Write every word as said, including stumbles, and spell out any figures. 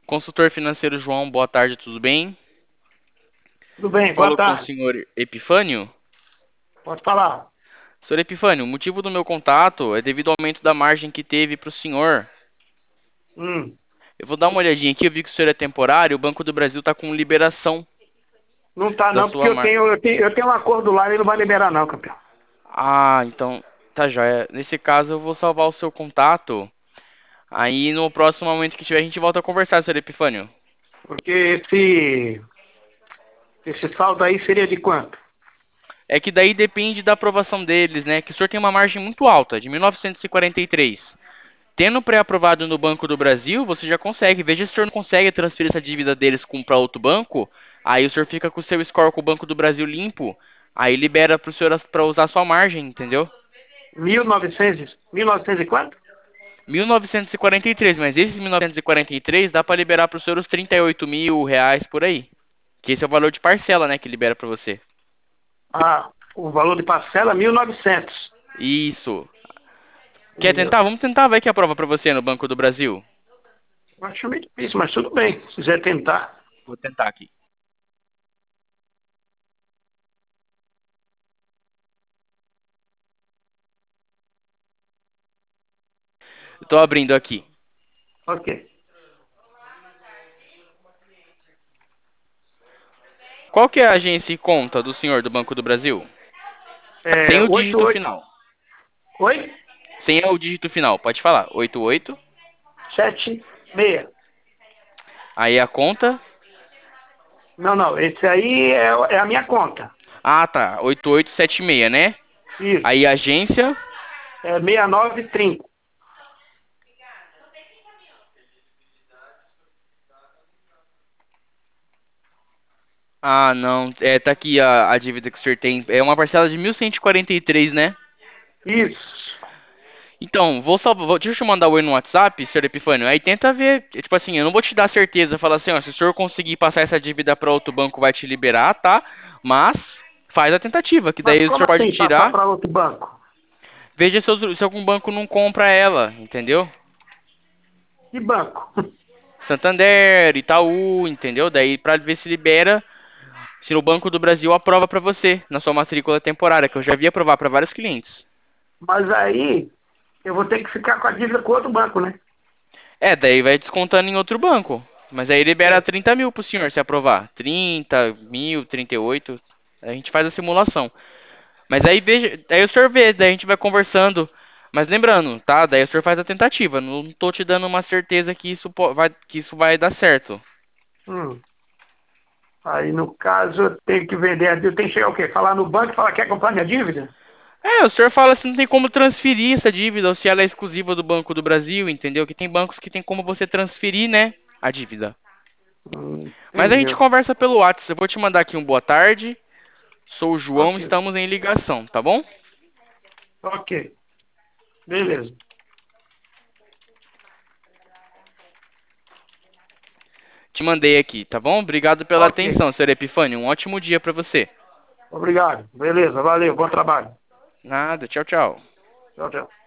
Consultor financeiro João, boa tarde, tudo bem? Tudo bem, boa Falou com o tarde. senhor Epifânio? Pode falar. Senhor Epifânio, o motivo do meu contato é devido ao aumento da margem que teve para o senhor. Hum, Eu vou dar uma olhadinha aqui, eu vi que o senhor é temporário, o Banco do Brasil está com liberação não tá da não, porque sua eu margem. tenho, eu tenho, eu tenho um acordo lá e ele não vai liberar não, campeão. Ah, então, tá joia. Nesse caso, eu vou salvar o seu contato. Aí, no próximo momento que tiver, a gente volta a conversar, senhor Epifânio. Porque esse, esse saldo aí seria de quanto? É que daí depende da aprovação deles, né? Que o senhor tem uma margem muito alta, de mil novecentos e quarenta e três. Tendo pré-aprovado no Banco do Brasil, você já consegue. Veja se o senhor não consegue transferir essa dívida deles para outro banco. Aí o senhor fica com o seu score com o Banco do Brasil limpo. Aí libera para o senhor para usar a sua margem, entendeu? Mil e novecentos, mil e novecentos e quanto? mil novecentos e quarenta e três, mas esses mil novecentos e quarenta e três dá para liberar para o senhor os trinta e oito mil reais por aí. Que esse é o valor de parcela, né, que libera para você. Ah, o valor de parcela mil e novecentos. Isso. Quer Eu tentar? Vamos tentar, vai que aprova para você no Banco do Brasil. acho meio difícil, mas tudo bem. Se quiser tentar. Vou tentar aqui. Estou abrindo aqui. Ok. Qual que é a agência e conta do senhor do Banco do Brasil? É, Sem o oito dígito oito. final. Oi? Sem o dígito final, pode falar. Oito oito. Sete, meia. Aí a conta. Não, não. Esse aí é, é a minha conta. Ah, tá. Oito oito sete seis, né? Isso. Aí a agência. É sessenta e nove trinta. Ah, não. É, tá aqui a, a dívida que o senhor tem. É uma parcela de mil cento e quarenta e três, né? Isso. Então, vou só. Vou, deixa eu te mandar o oi no WhatsApp, senhor Epifânio. Aí tenta ver. Tipo assim, eu não vou te dar certeza. Falar assim, ó, se o senhor conseguir passar essa dívida para outro banco, vai te liberar, tá? Mas faz a tentativa, que Mas daí o como senhor pode assim passar tirar. para outro banco? Veja se, outro- se algum banco não compra ela, entendeu? Que banco? Santander, Itaú, entendeu? Daí pra ver se libera, se o Banco do Brasil aprova pra você na sua matrícula temporária, que eu já vi aprovar pra vários clientes. Mas aí eu vou ter que ficar com a dívida com outro banco, né? É, daí vai descontando em outro banco. Mas aí libera É. trinta mil pro senhor se aprovar. Trinta mil, trinta e oito. A gente faz a simulação. Mas aí veja, daí o senhor vê, daí a gente vai conversando. Mas lembrando, tá? Daí o senhor faz a tentativa. Não tô te dando uma certeza que isso po- vai, que isso vai dar certo. Hum. Aí, no caso, eu tenho que vender a dívida. Eu tenho que chegar o quê? Falar no banco e falar que quer comprar minha dívida? É, o senhor fala se não tem como transferir essa dívida ou se ela é exclusiva do Banco do Brasil, entendeu? Que tem bancos que tem como você transferir, né, a dívida. Hum, Mas a gente entendeu. conversa pelo WhatsApp. Eu vou te mandar aqui um boa tarde. Sou o João, Ok, estamos em ligação, tá bom? ok. Beleza. Te mandei aqui, tá bom? Obrigado pela Ok. atenção, senhor Epifânio. Um ótimo dia pra você. Obrigado. Beleza, valeu. Bom trabalho. Nada, tchau, tchau. Tchau, tchau.